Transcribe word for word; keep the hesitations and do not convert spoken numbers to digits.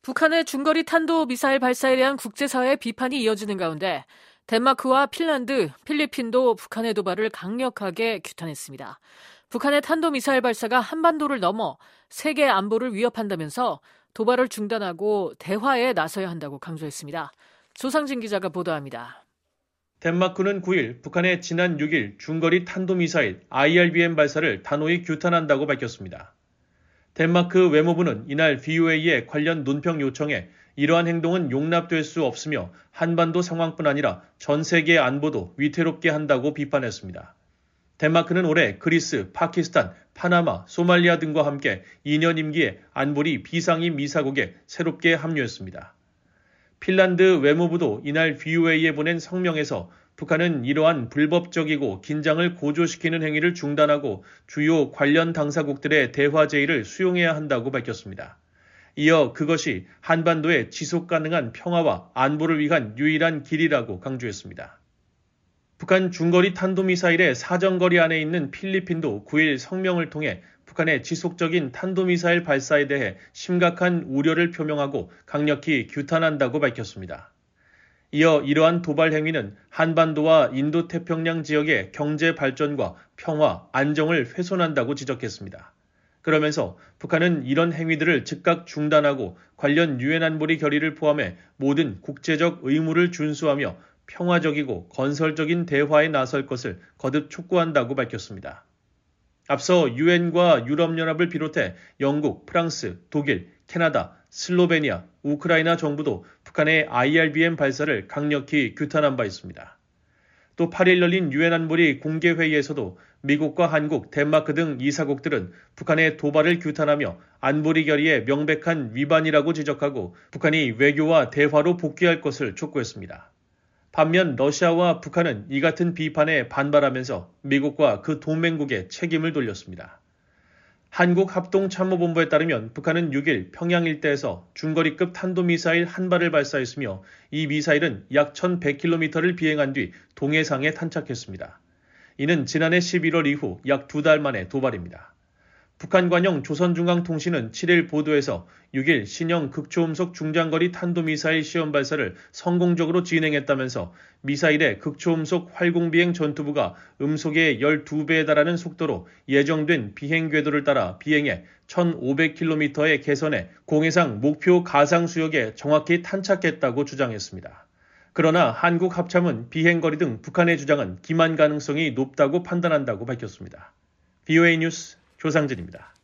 북한의 중거리 탄도미사일 발사에 대한 국제사회의 비판이 이어지는 가운데 덴마크와 핀란드, 필리핀도 북한의 도발을 강력하게 규탄했습니다. 북한의 탄도미사일 발사가 한반도를 넘어 세계 안보를 위협한다면서 도발을 중단하고 대화에 나서야 한다고 강조했습니다. 조상진 기자가 보도합니다. 덴마크는 구 일 북한의 지난 육 일 중거리 탄도미사일 아이알비엠 발사를 단호히 규탄한다고 밝혔습니다. 덴마크 외무부는 이날 브이오에이의 관련 논평 요청에 이러한 행동은 용납될 수 없으며 한반도 상황뿐 아니라 전 세계 안보도 위태롭게 한다고 비판했습니다. 덴마크는 올해 그리스, 파키스탄, 파나마, 소말리아 등과 함께 이 년 임기에 안보리 비상임 이사국에 새롭게 합류했습니다. 핀란드 외무부도 이날 브이오에이에 보낸 성명에서 북한은 이러한 불법적이고 긴장을 고조시키는 행위를 중단하고 주요 관련 당사국들의 대화 제의를 수용해야 한다고 밝혔습니다. 이어 그것이 한반도의 지속 가능한 평화와 안보를 위한 유일한 길이라고 강조했습니다. 북한 중거리 탄도미사일의 사정거리 안에 있는 필리핀도 구 일 성명을 통해 북한의 지속적인 탄도미사일 발사에 대해 심각한 우려를 표명하고 강력히 규탄한다고 밝혔습니다. 이어 이러한 도발 행위는 한반도와 인도태평양 지역의 경제 발전과 평화, 안정을 훼손한다고 지적했습니다. 그러면서 북한은 이런 행위들을 즉각 중단하고 관련 유엔 안보리 결의를 포함해 모든 국제적 의무를 준수하며 평화적이고 건설적인 대화에 나설 것을 거듭 촉구한다고 밝혔습니다. 앞서 유엔과 유럽연합을 비롯해 영국, 프랑스, 독일, 캐나다, 슬로베니아, 우크라이나 정부도 북한의 아이알비엠 발사를 강력히 규탄한 바 있습니다. 또 팔 일 열린 유엔 안보리 공개회의에서도 미국과 한국, 덴마크 등 이사국들은 북한의 도발을 규탄하며 안보리 결의의 명백한 위반이라고 지적하고 북한이 외교와 대화로 복귀할 것을 촉구했습니다. 반면 러시아와 북한은 이 같은 비판에 반발하면서 미국과 그 동맹국에 책임을 돌렸습니다. 한국합동참모본부에 따르면 북한은 육 일 평양 일대에서 중거리급 탄도미사일 한 발을 발사했으며 이 미사일은 약 천백 킬로미터를 비행한 뒤 동해상에 탄착했습니다. 이는 지난해 십일월 이후 약 두 달 만의 도발입니다. 북한 관영 조선중앙통신은 칠 일 보도에서 육 일 신형 극초음속 중장거리 탄도미사일 시험 발사를 성공적으로 진행했다면서 미사일의 극초음속 활공비행 전투부가 음속의 열두 배에 달하는 속도로 예정된 비행 궤도를 따라 비행해 천오백 킬로미터의 개선해 공해상 목표 가상 수역에 정확히 탄착했다고 주장했습니다. 그러나 한국합참은 비행거리 등 북한의 주장은 기만 가능성이 높다고 판단한다고 밝혔습니다. 브이오에이 뉴스 조상진입니다.